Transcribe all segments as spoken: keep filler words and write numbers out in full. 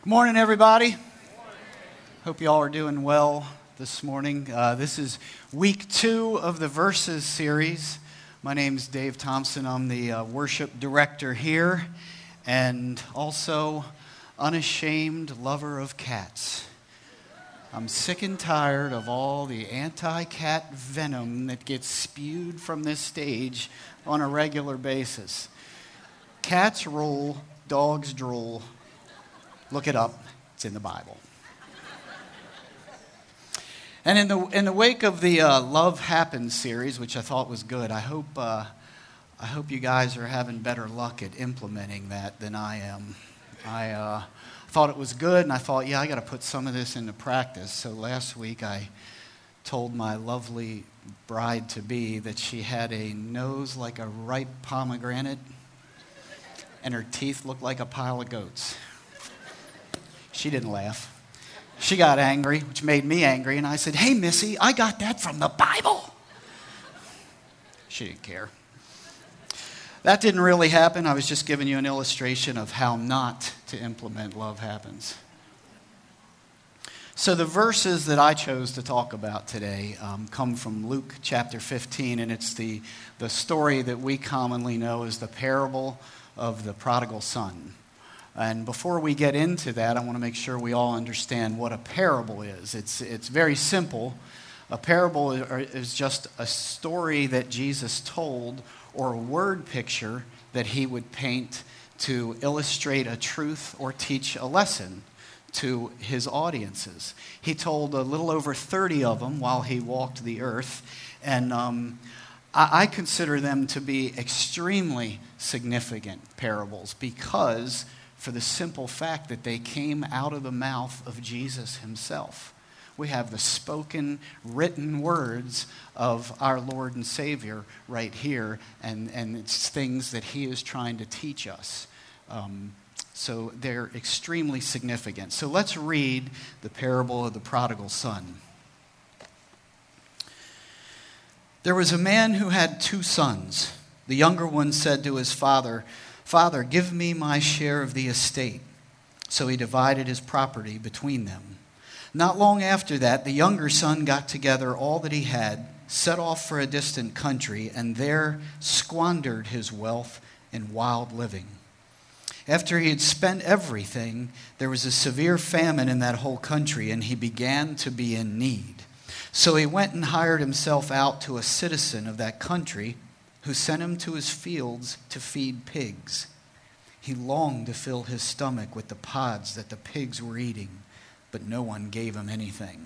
Good morning, everybody. Hope you all are doing well this morning. Uh, this is week two of the Verses series. My name's Dave Thompson. I'm the uh, worship director here and also unashamed lover of cats. I'm sick and tired of all the anti-cat venom that gets spewed from this stage on a regular basis. Cats rule, dogs drool. Look it up. It's in the Bible. And in the in the wake of the uh, Love Happens series, which I thought was good, I hope uh, I hope you guys are having better luck at implementing that than I am. I uh, thought it was good, and I thought, yeah, I got to put some of this into practice. So last week I told my lovely bride-to-be that she had a nose like a ripe pomegranate, and her teeth looked like a pile of goats. She didn't laugh. She got angry, which made me angry, and I said, "Hey, Missy, I got that from the Bible." She didn't care. That didn't really happen. I was just giving you an illustration of how not to implement Love Happens. So the verses that I chose to talk about today um, come from Luke chapter fifteen, and it's the, the story that we commonly know as the parable of the prodigal son. And before we get into that, I want to make sure we all understand what a parable is. It's, it's very simple. A parable is just a story that Jesus told or a word picture that he would paint to illustrate a truth or teach a lesson to his audiences. He told a little over thirty of them while he walked the earth, and um, I, I consider them to be extremely significant parables because for the simple fact that they came out of the mouth of Jesus himself. We have the spoken, written words of our Lord and Savior right here, and, and it's things that he is trying to teach us. Um, so they're extremely significant. So let's read the parable of the prodigal son. There was a man who had two sons. The younger one said to his father, "Father, give me my share of the estate." So he divided his property between them. Not long after that, the younger son got together all that he had, set off for a distant country, and there squandered his wealth in wild living. After he had spent everything, there was a severe famine in that whole country, and he began to be in need. So he went and hired himself out to a citizen of that country, who sent him to his fields to feed pigs. He longed to fill his stomach with the pods that the pigs were eating, but no one gave him anything.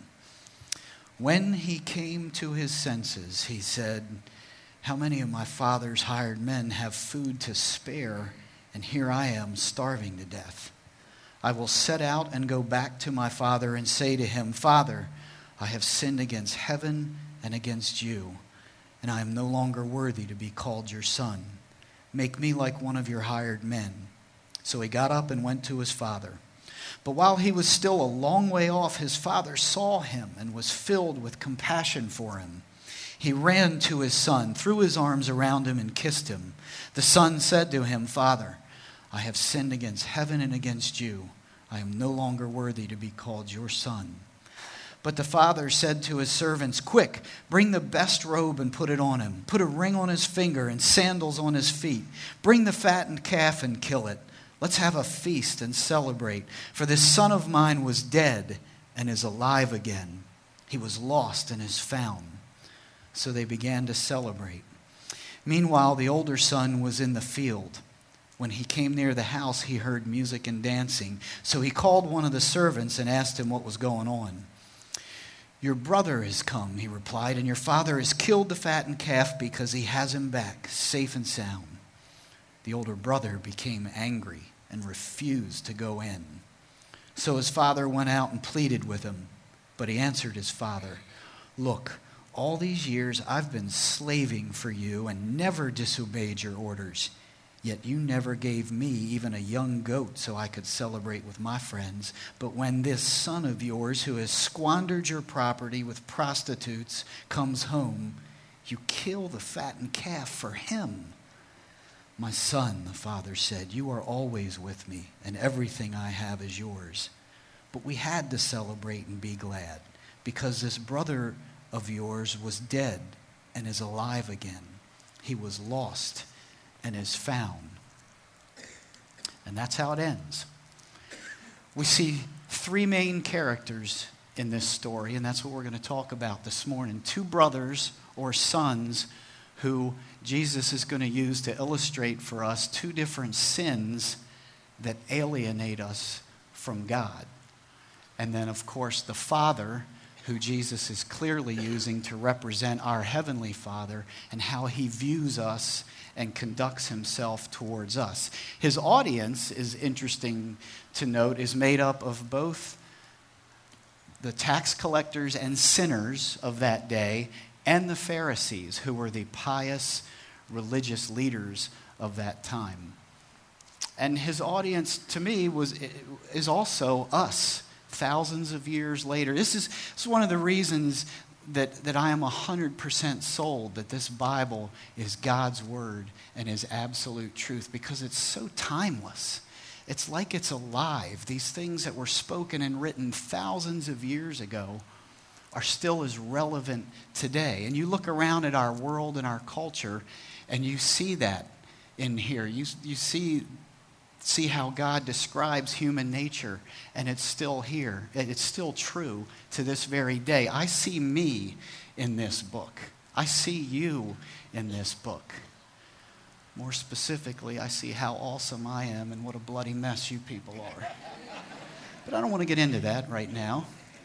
When he came to his senses, he said, "How many of my father's hired men have food to spare, and here I am starving to death? I will set out and go back to my father and say to him, 'Father, I have sinned against heaven and against you, and I am no longer worthy to be called your son. Make me like one of your hired men.' So he got up and went to his father. But while he was still a long way off, his father saw him and was filled with compassion for him. He ran to his son, threw his arms around him, and kissed him. The son said to him, 'Father, I have sinned against heaven and against you. I am no longer worthy to be called your son.' But the father said to his servants, 'Quick, bring the best robe and put it on him. Put a ring on his finger and sandals on his feet. Bring the fattened calf and kill it. Let's have a feast and celebrate. For this son of mine was dead and is alive again. He was lost and is found.' So they began to celebrate. Meanwhile, the older son was in the field. When he came near the house, he heard music and dancing. So he called one of the servants and asked him what was going on. 'Your brother has come,' he replied, 'and your father has killed the fattened calf because he has him back, safe and sound.' The older brother became angry and refused to go in. So his father went out and pleaded with him. But he answered his father, 'Look, all these years I've been slaving for you and never disobeyed your orders. Yet you never gave me even a young goat so I could celebrate with my friends. But when this son of yours who has squandered your property with prostitutes comes home, you kill the fattened calf for him.' "My son," the father said, "you are always with me, and everything I have is yours. But we had to celebrate and be glad, because this brother of yours was dead and is alive again. He was lost and is found." And that's how it ends. We see three main characters in this story, and that's what we're going to talk about this morning. Two brothers or sons who Jesus is going to use to illustrate for us two different sins that alienate us from God. And then, of course, the Father, who Jesus is clearly using to represent our Heavenly Father and how he views us and conducts himself towards us. His audience, is interesting to note, is made up of both the tax collectors and sinners of that day and the Pharisees, who were the pious religious leaders of that time. And his audience, to me, was is also us, thousands of years later. This is, this is one of the reasons that, that I am one hundred percent sold that this Bible is God's Word and is absolute truth, because it's so timeless. It's like it's alive. These things that were spoken and written thousands of years ago are still as relevant today. And you look around at our world and our culture, and you see that in here. You, you see, see how God describes human nature, and it's still here. It's still true to this very day. I see me in this book. I see you in this book. More specifically, I see how awesome I am and what a bloody mess you people are. But I don't want to get into that right now.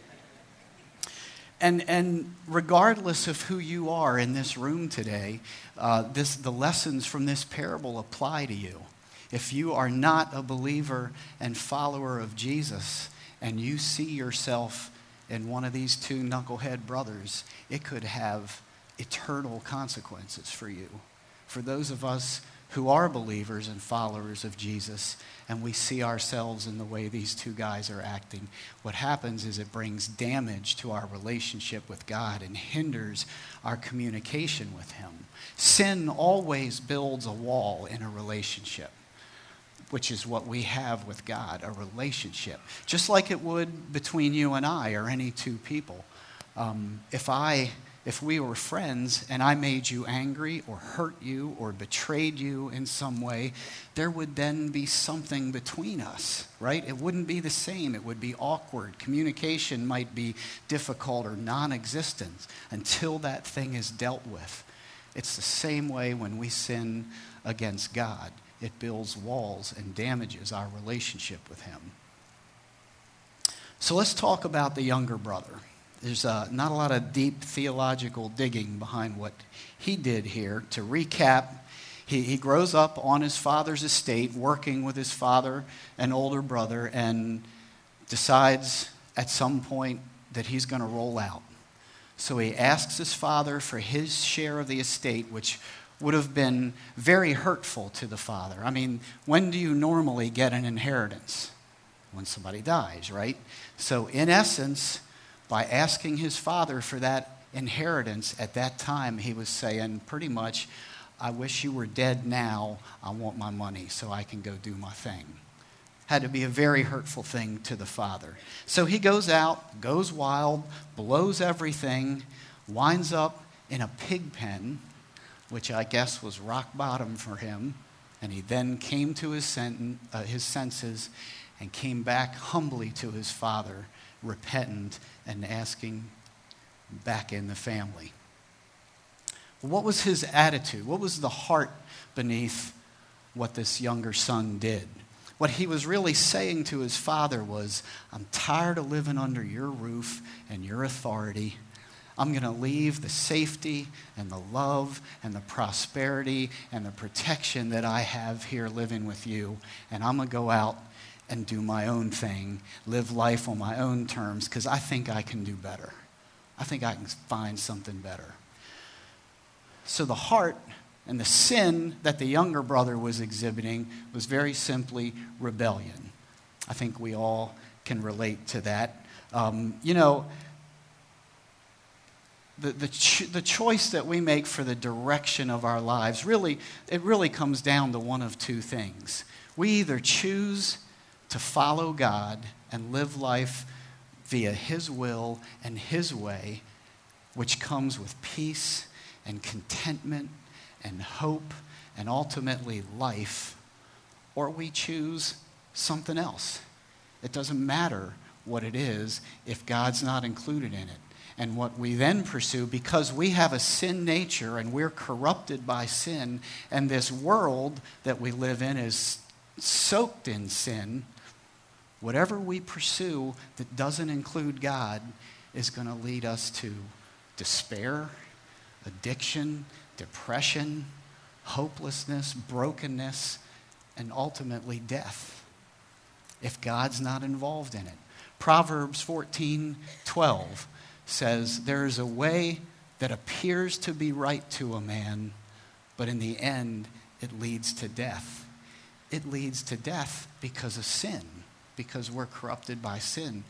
And and regardless of who you are in this room today, uh, this the lessons from this parable apply to you. If you are not a believer and follower of Jesus, and you see yourself in one of these two knucklehead brothers, it could have eternal consequences for you. For those of us who are believers and followers of Jesus, and we see ourselves in the way these two guys are acting, what happens is it brings damage to our relationship with God and hinders our communication with him. Sin always builds a wall in a relationship, which is what we have with God, a relationship. Just like it would between you and I or any two people. Um, if I... If we were friends and I made you angry or hurt you or betrayed you in some way, there would then be something between us, right? It wouldn't be the same. It would be awkward. Communication might be difficult or non-existent until that thing is dealt with. It's the same way when we sin against God. It builds walls and damages our relationship with him. So let's talk about the younger brother. There's uh, not a lot of deep theological digging behind what he did here. To recap, he, he grows up on his father's estate, working with his father and older brother, and decides at some point that he's going to roll out. So he asks his father for his share of the estate, which would have been very hurtful to the father. I mean, when do you normally get an inheritance? When somebody dies, right? So in essence, by asking his father for that inheritance at that time, he was saying pretty much, I wish you were dead now. I want my money so I can go do my thing. Had to be a very hurtful thing to the father. So he goes out, goes wild, blows everything, winds up in a pig pen, which I guess was rock bottom for him. And he then came to his, sen- uh, his senses and came back humbly to his father, repentant and asking back in the family. What was his attitude? What was the heart beneath what this younger son did? What he was really saying to his father was, I'm tired of living under your roof and your authority. I'm going to leave the safety and the love and the prosperity and the protection that I have here living with you, and I'm going to go out and do my own thing, live life on my own terms, because I think I can do better. I think I can find something better. So the heart and the sin that the younger brother was exhibiting was very simply rebellion. I think we all can relate to that. Um, you know, the, the, ch- the choice that we make for the direction of our lives, really, it really comes down to one of two things. We either choose to follow God and live life via His will and His way, which comes with peace and contentment and hope and ultimately life, or we choose something else. It doesn't matter what it is if God's not included in it. And what we then pursue, because we have a sin nature and we're corrupted by sin, and this world that we live in is soaked in sin, whatever we pursue that doesn't include God is going to lead us to despair, addiction, depression, hopelessness, brokenness, and ultimately death if God's not involved in it. Proverbs fourteen twelve says, there is a way that appears to be right to a man, but in the end it leads to death. It leads to death because of sin, because we're corrupted by sin.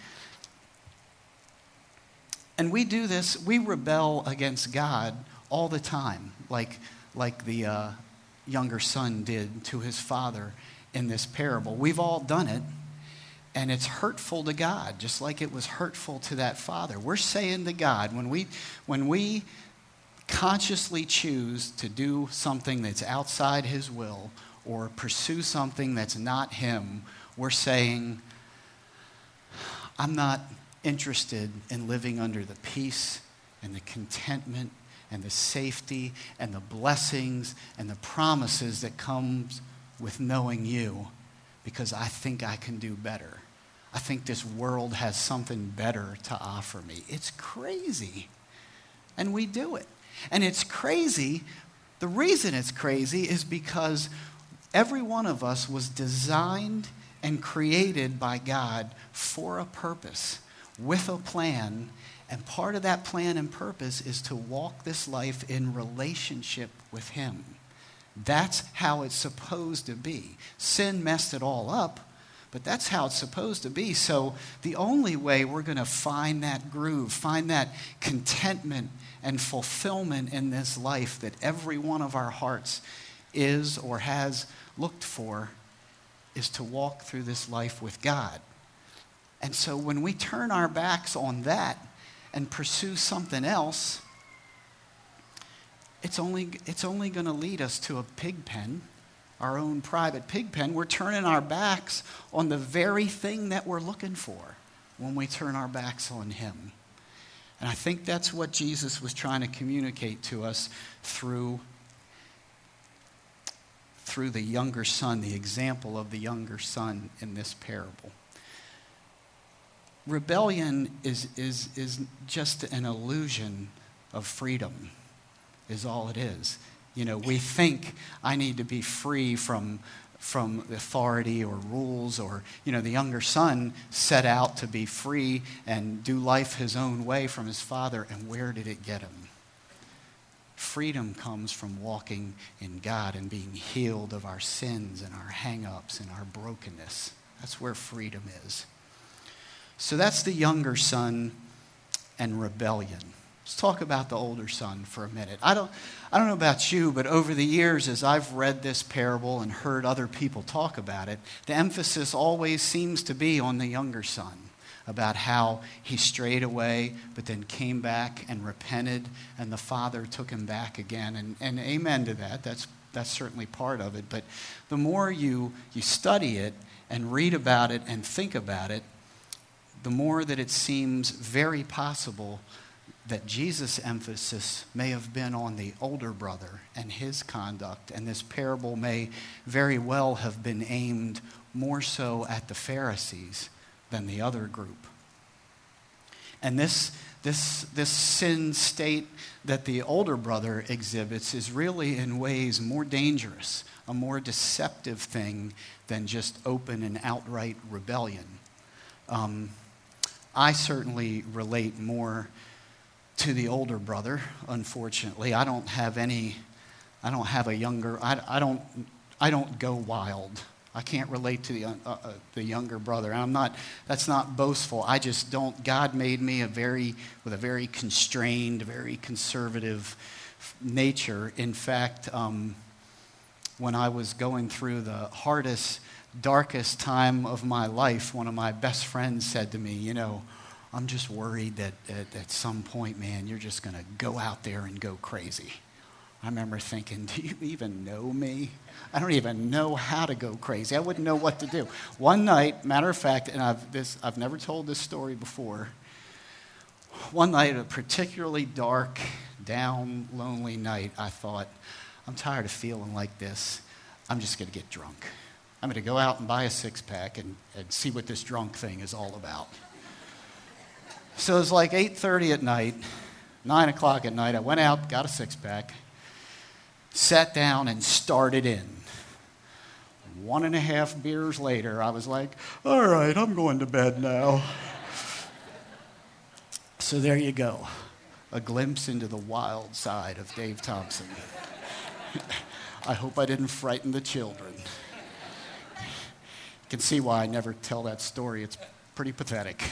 And we do this, we rebel against God all the time, like, like the uh, younger son did to his father in this parable. We've all done it, and it's hurtful to God, just like it was hurtful to that father. We're saying to God, when we, when we consciously choose to do something that's outside His will or pursue something that's not Him, we're saying, I'm not interested in living under the peace and the contentment and the safety and the blessings and the promises that comes with knowing You, because I think I can do better. I think this world has something better to offer me. It's crazy. And we do it. And it's crazy. The reason it's crazy is because every one of us was designed and created by God for a purpose, with a plan. And part of that plan and purpose is to walk this life in relationship with Him. That's how it's supposed to be. Sin messed it all up, but that's how it's supposed to be. So the only way we're going to find that groove, find that contentment and fulfillment in this life that every one of our hearts is or has looked for, is to walk through this life with God. And so when we turn our backs on that and pursue something else, It's only, it's only going to lead us to a pig pen, our own private pig pen. We're turning our backs on the very thing that we're looking for when we turn our backs on Him. And I think that's what Jesus was trying to communicate to us through, through the younger son, the example of the younger son in this parable. Rebellion is, is, is just an illusion of freedom. Is all it is. You know, we think I need to be free from from authority or rules, or, you know, the younger son set out to be free and do life his own way from his father, and where did it get him? Freedom comes from walking in God and being healed of our sins and our hang-ups and our brokenness. That's where freedom is. So that's the younger son and rebellion. Let's talk about the older son for a minute. I don't, I don't know about you, but over the years, as I've read this parable and heard other people talk about it, the emphasis always seems to be on the younger son, about how he strayed away, but then came back and repented, and the father took him back again. And, and amen to that. That's, that's certainly part of it. But the more you, you study it and read about it and think about it, the more that it seems very possible that Jesus' emphasis may have been on the older brother and his conduct, and this parable may very well have been aimed more so at the Pharisees than the other group. And this, this, this sin state that the older brother exhibits is really in ways more dangerous, a more deceptive thing than just open and outright rebellion. Um, I certainly relate more to the older brother, unfortunately. I don't have any, I don't have a younger, I, I don't, I don't go wild I can't relate to the uh, uh, the younger brother. And I'm not, that's not boastful. I just don't, God made me a very, with a very constrained, very conservative nature. In fact, um, when I was going through the hardest, darkest time of my life, one of my best friends said to me, you know, I'm just worried that at, at some point, man, you're just going to go out there and go crazy. I remember thinking, do you even know me? I don't even know how to go crazy. I wouldn't know what to do. One night, matter of fact, and I've, this, I've never told this story before, one night, a particularly dark, down, lonely night, I thought, I'm tired of feeling like this. I'm just going to get drunk. I'm going to go out and buy a six-pack and, and see what this drunk thing is all about. So it was like eight thirty at night, nine o'clock at night. I went out, got a six-pack, sat down and started in. One and a half beers later, I was like, all right, I'm going to bed now. So there you go, a glimpse into the wild side of Dave Thompson. I hope I didn't frighten the children. You can see why I never tell that story. It's pretty pathetic.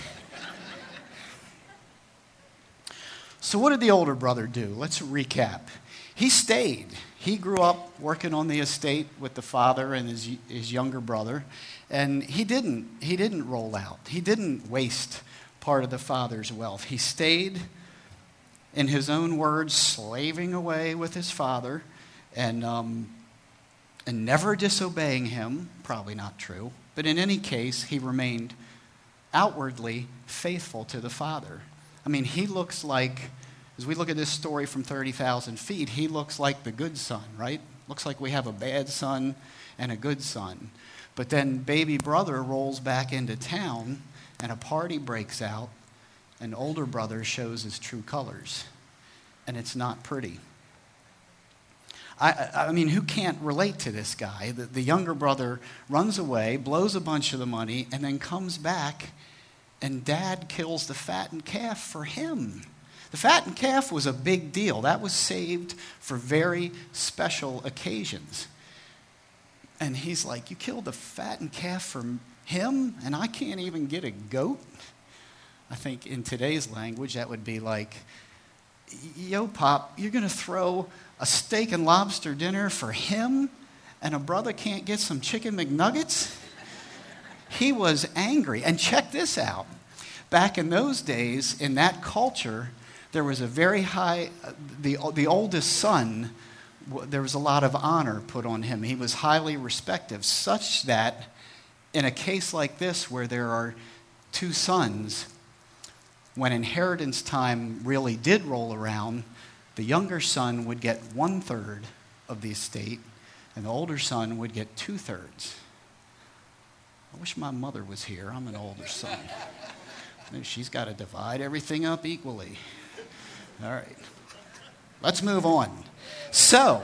So what did the older brother do? Let's recap. He stayed. He grew up working on the estate with the father and his, his younger brother, and he didn't, he didn't roll out. He didn't waste part of the father's wealth. He stayed, in his own words, slaving away with his father and, um, and never disobeying him. Probably not true. But in any case, he remained outwardly faithful to the father. I mean, he looks like, as we look at this story from thirty thousand feet, he looks like the good son, right? Looks like we have a bad son and a good son. But then baby brother rolls back into town and a party breaks out and older brother shows his true colors. And it's not pretty. I, I mean, who can't relate to this guy? The, the younger brother runs away, blows a bunch of the money, and then comes back, and dad kills the fattened calf for him. The fattened calf was a big deal. That was saved for very special occasions. And he's like, you killed the fattened calf for him, and I can't even get a goat? I think in today's language, that would be like, yo, Pop, you're going to throw a steak and lobster dinner for him, and a brother can't get some chicken McNuggets? He was angry. And check this out. Back in those days, in that culture, there was a very high, the, the oldest son, there was a lot of honor put on him. He was highly respected, such that in a case like this where there are two sons, when inheritance time really did roll around, the younger son would get one-third of the estate, and the older son would get two-thirds. I wish my mother was here. I'm an older son. She's got to divide everything up equally. All right. Let's move on. So,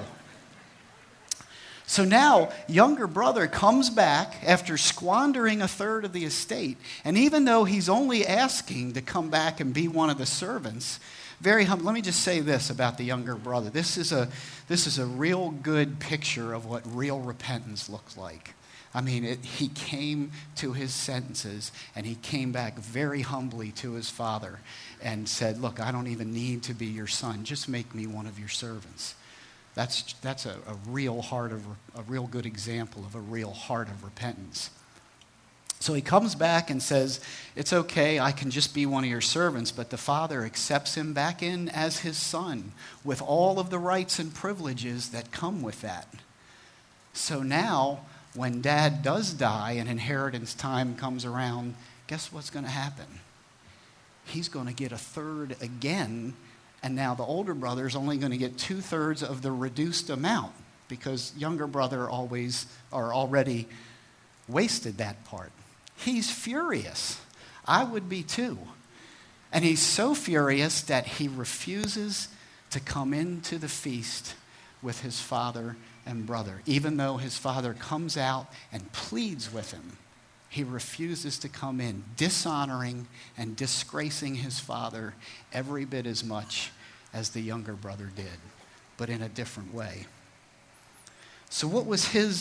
so now, younger brother comes back after squandering a third of the estate, and even though he's only asking to come back and be one of the servants, very humble. Let me just say this about the younger brother. This is a, this is a real good picture of what real repentance looks like. I mean, it, he came to his senses, and he came back very humbly to his father and said, look, I don't even need to be your son. Just make me one of your servants. That's, that's a, a real heart of, a real good example of a real heart of repentance. So he comes back and says, it's okay, I can just be one of your servants, but the father accepts him back in as his son with all of the rights and privileges that come with that. So now, when dad does die and inheritance time comes around, guess what's going to happen? He's going to get a third again, and now the older brother is only going to get two-thirds of the reduced amount because younger brother always or already wasted that part. He's furious. I would be too. And he's so furious that he refuses to come into the feast with his father and brother. Even though his father comes out and pleads with him, he refuses to come in, dishonoring and disgracing his father every bit as much as the younger brother did, but in a different way. So what was his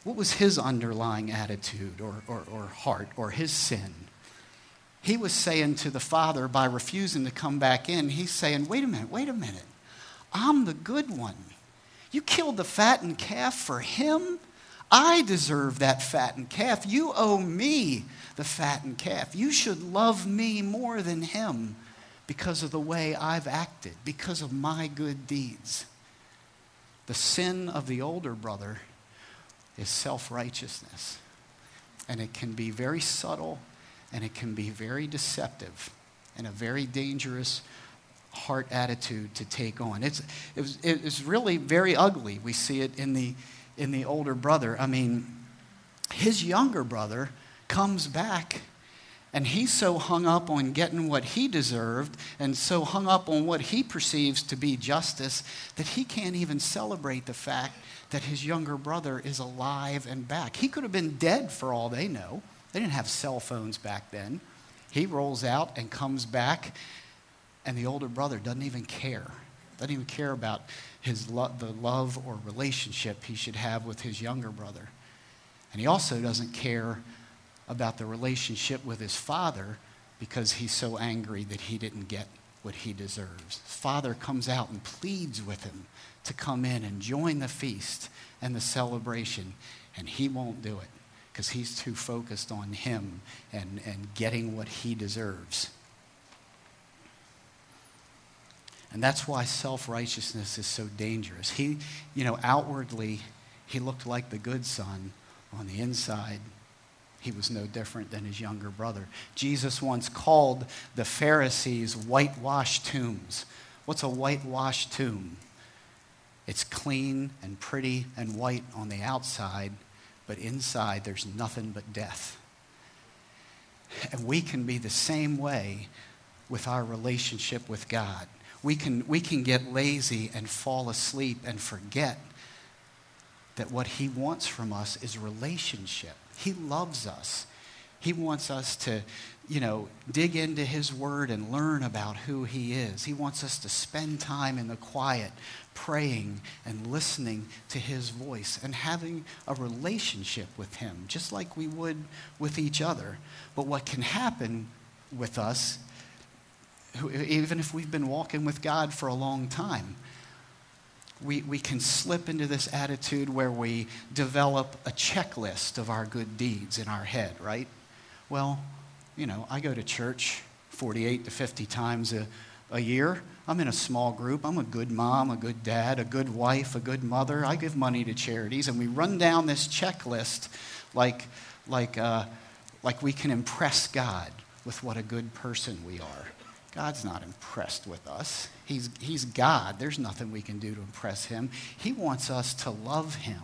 what was his underlying attitude or, or, or heart or his sin? He was saying to the Father, by refusing to come back in, he's saying, wait a minute, wait a minute. I'm the good one. You killed the fattened calf for him? I deserve that fattened calf. You owe me the fattened calf. You should love me more than him because of the way I've acted, because of my good deeds. The sin of the older brother is self-righteousness. And it can be very subtle, and it can be very deceptive, and a very dangerous heart attitude to take on. It's it was, it was really very ugly. We see it in the in the older brother. I mean, his younger brother comes back, and he's so hung up on getting what he deserved and so hung up on what he perceives to be justice that he can't even celebrate the fact that his younger brother is alive and back. He could have been dead for all they know. They didn't have cell phones back then. He rolls out and comes back, and the older brother doesn't even care. Doesn't even care about his lo- the love or relationship he should have with his younger brother. And he also doesn't care about the relationship with his father because he's so angry that he didn't get what he deserves. His father comes out and pleads with him to come in and join the feast and the celebration, and he won't do it because he's too focused on him and, and getting what he deserves. And that's why self-righteousness is so dangerous. He, you know, outwardly, he looked like the good son. On the inside, he was no different than his younger brother. Jesus once called the Pharisees whitewashed tombs. What's a whitewashed tomb? It's clean and pretty and white on the outside, but inside there's nothing but death. And we can be the same way with our relationship with God. We can, we can get lazy and fall asleep and forget that what he wants from us is relationship. He loves us. He wants us to, you know, dig into his word and learn about who he is. He wants us to spend time in the quiet, praying and listening to his voice and having a relationship with him, just like we would with each other. But what can happen with us, even if we've been walking with God for a long time, we, we can slip into this attitude where we develop a checklist of our good deeds in our head, right? Well, you know, I go to church forty-eight to fifty times a, a year. I'm in a small group. I'm a good mom, a good dad, a good wife, a good mother. I give money to charities, and we run down this checklist like, like, uh, like we can impress God with what a good person we are. God's not impressed with us. He's, he's God. There's nothing we can do to impress him. He wants us to love him.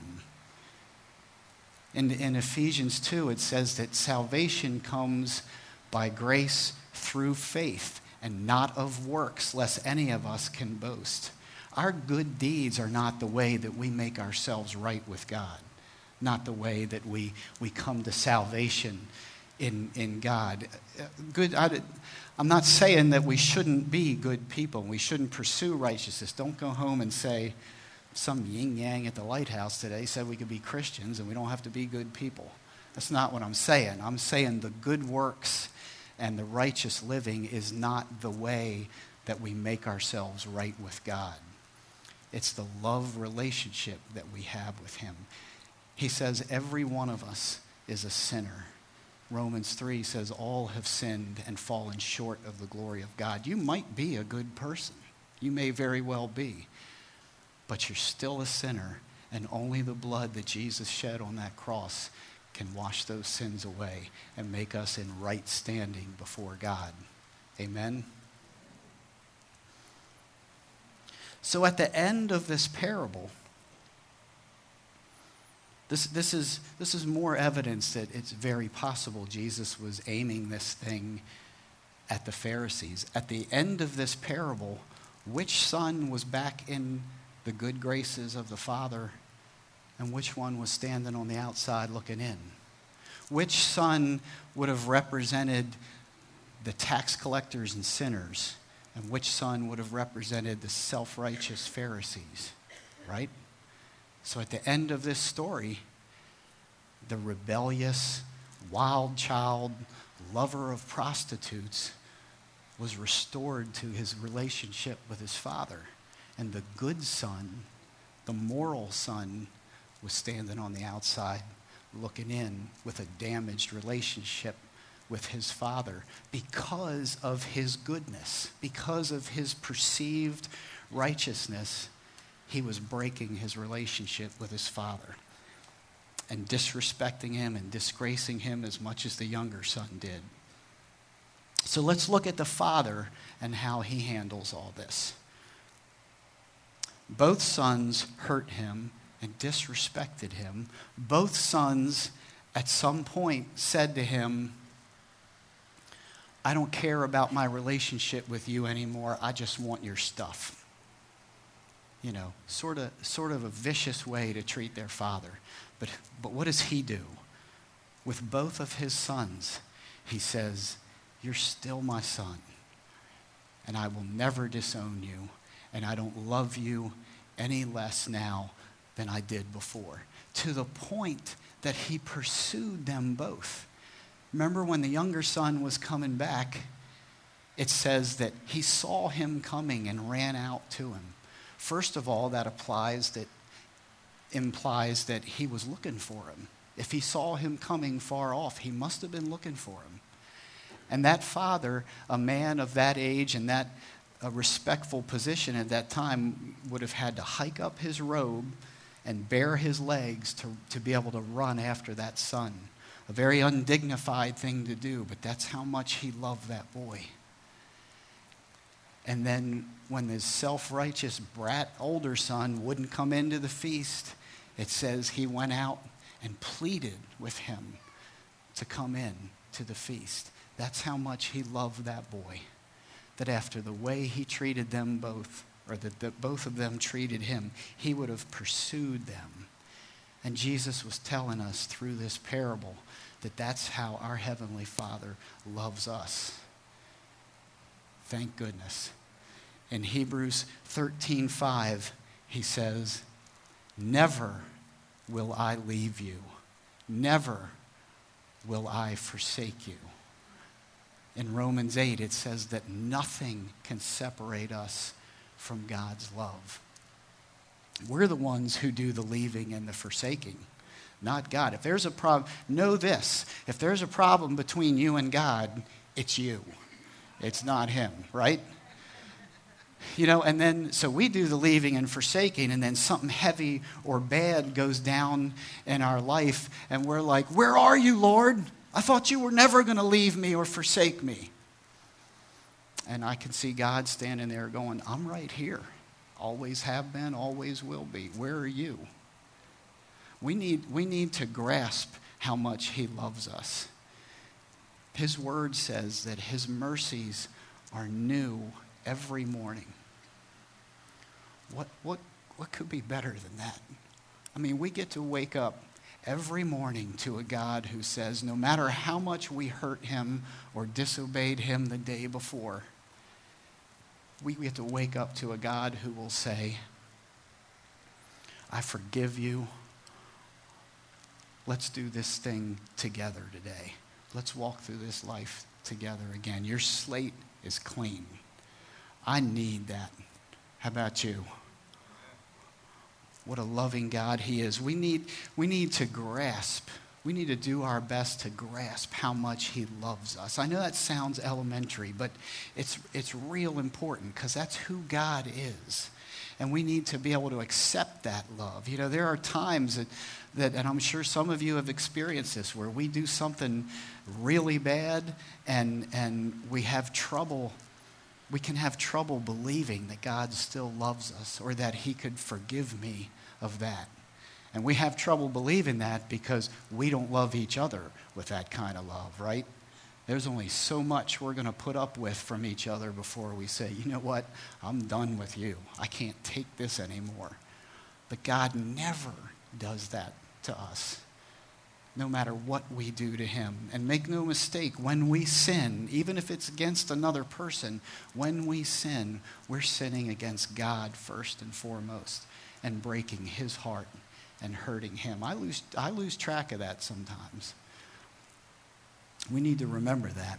In, in Ephesians two, it says that salvation comes by grace through faith and not of works, lest any of us can boast. Our good deeds are not the way that we make ourselves right with God, not the way that we, we come to salvation in, in God. Good. I, I'm not saying that we shouldn't be good people. We shouldn't pursue righteousness. Don't go home and say, some yin-yang at the lighthouse today said we could be Christians and we don't have to be good people. That's not what I'm saying. I'm saying the good works and the righteous living is not the way that we make ourselves right with God. It's the love relationship that we have with him. He says every one of us is a sinner. Romans three says all have sinned and fallen short of the glory of God. You might be a good person. You may very well be. But you're still a sinner, and only the blood that Jesus shed on that cross can wash those sins away and make us in right standing before God. Amen? So at the end of this parable, This, this, is, this is more evidence that it's very possible Jesus was aiming this thing at the Pharisees. At the end of this parable, which son was back in the good graces of the Father and which one was standing on the outside looking in? Which son would have represented the tax collectors and sinners, and which son would have represented the self-righteous Pharisees, right? So at the end of this story, the rebellious, wild child, lover of prostitutes, was restored to his relationship with his father. And the good son, the moral son, was standing on the outside looking in with a damaged relationship with his father because of his goodness, because of his perceived righteousness. He was breaking his relationship with his father and disrespecting him and disgracing him as much as the younger son did. So let's look at the father and how he handles all this. Both sons hurt him and disrespected him. Both sons at some point said to him, I don't care about my relationship with you anymore. I just want your stuff. You know, sort of sort of a vicious way to treat their father. But, but what does he do? With both of his sons, he says, you're still my son, and I will never disown you, and I don't love you any less now than I did before. To the point that he pursued them both. Remember when the younger son was coming back, it says that he saw him coming and ran out to him. First of all, that applies that implies that he was looking for him. If he saw him coming far off, he must have been looking for him. And that father, a man of that age and that a respectful position at that time, would have had to hike up his robe and bare his legs to, to be able to run after that son. A very undignified thing to do, but that's how much he loved that boy. And then when his self-righteous brat older son wouldn't come into the feast, it says he went out and pleaded with him to come in to the feast. That's how much he loved that boy. That after the way he treated them both, or that the, both of them treated him, he would have pursued them. And Jesus was telling us through this parable that that's how our Heavenly Father loves us. Thank goodness. In Hebrews thirteen five, he says, never will I leave you. Never will I forsake you. In Romans eight, it says that nothing can separate us from God's love. We're the ones who do the leaving and the forsaking, not God. If there's a problem, know this. If there's a problem between you and God, it's you. It's not him, right? You know, and then, so we do the leaving and forsaking, and then something heavy or bad goes down in our life, and we're like, where are you, Lord? I thought you were never going to leave me or forsake me. And I can see God standing there going, I'm right here. Always have been, always will be. Where are you? We need, we need to grasp how much he loves us. His word says that his mercies are new every morning. What, what, what could be better than that? I mean, we get to wake up every morning to a God who says, no matter how much we hurt him or disobeyed him the day before, we get to wake up to a God who will say, I forgive you. Let's do this thing together today. Let's walk through this life together again. Your slate is clean. I need that. How about you? What a loving God he is. We need, we need to grasp, we need to do our best to grasp how much he loves us. I know that sounds elementary, but it's, it's real important because that's who God is. And we need to be able to accept that love. You know, there are times that, that, and I'm sure some of you have experienced this, where we do something really bad and, and we have trouble We can have trouble believing that God still loves us or that he could forgive me of that. And we have trouble believing that because we don't love each other with that kind of love, right? There's only so much we're going to put up with from each other before we say, you know what, I'm done with you. I can't take this anymore. But God never does that to us, no matter what we do to him. And make no mistake, when we sin, even if it's against another person, when we sin, we're sinning against God first and foremost and breaking his heart and hurting him. I lose, I lose track of that sometimes. We need to remember that.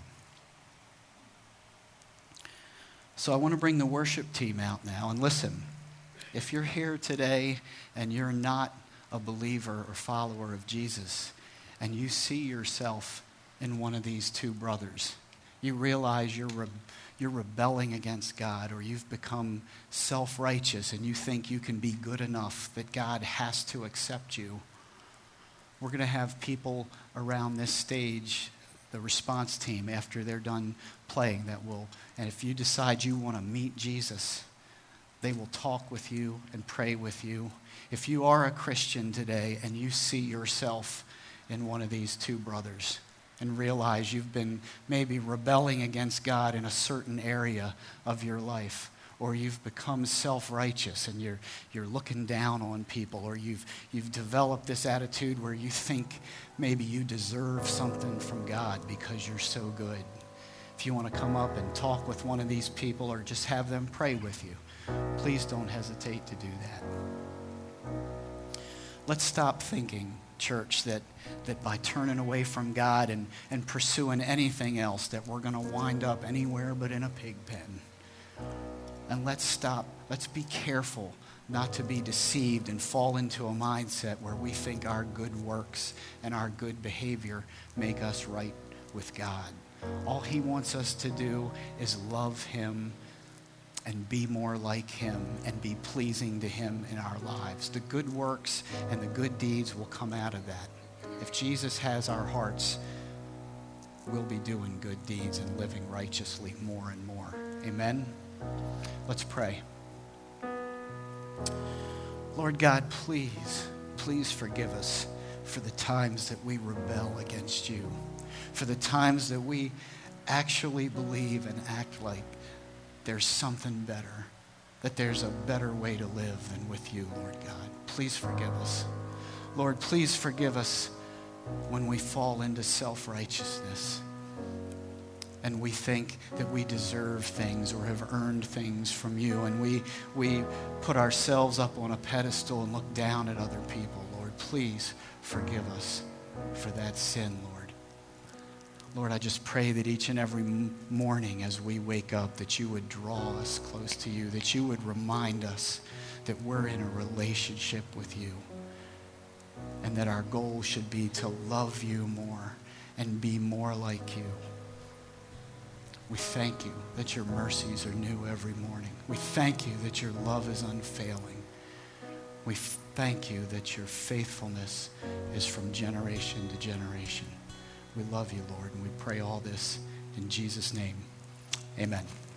So I want to bring the worship team out now. And listen, if you're here today and you're not a believer or follower of Jesus, and you see yourself in one of these two brothers, you realize you're re- you're rebelling against God, or you've become self-righteous and you think you can be good enough that God has to accept you, we're going to have people around this stage, the response team, after they're done playing, that will, and if you decide you want to meet Jesus, they will talk with you and pray with you. If you are a Christian today and you see yourself in one of these two brothers and realize you've been maybe rebelling against God in a certain area of your life, or you've become self-righteous and you're you're looking down on people, or you've you've developed this attitude where you think maybe you deserve something from God because you're so good. If you want to come up and talk with one of these people or just have them pray with you, please don't hesitate to do that. Let's stop thinking, church, that, that by turning away from God and, and pursuing anything else that we're going to wind up anywhere but in a pig pen. And let's stop. Let's be careful not to be deceived and fall into a mindset where we think our good works and our good behavior make us right with God. All he wants us to do is love him and be more like him and be pleasing to him in our lives. The good works and the good deeds will come out of that. If Jesus has our hearts, we'll be doing good deeds and living righteously more and more. Amen? Let's pray. Lord God, please, please forgive us for the times that we rebel against you, for the times that we actually believe and act like there's something better, that there's a better way to live than with you, Lord God. Please forgive us. Lord, please forgive us when we fall into self-righteousness and we think that we deserve things or have earned things from you, and we, we put ourselves up on a pedestal and look down at other people. Lord, please forgive us for that sin, Lord. Lord, I just pray that each and every morning as we wake up, that you would draw us close to you, that you would remind us that we're in a relationship with you, and that our goal should be to love you more and be more like you. We thank you that your mercies are new every morning. We thank you that your love is unfailing. We thank you that your faithfulness is from generation to generation. We love you, Lord, and we pray all this in Jesus' name. Amen.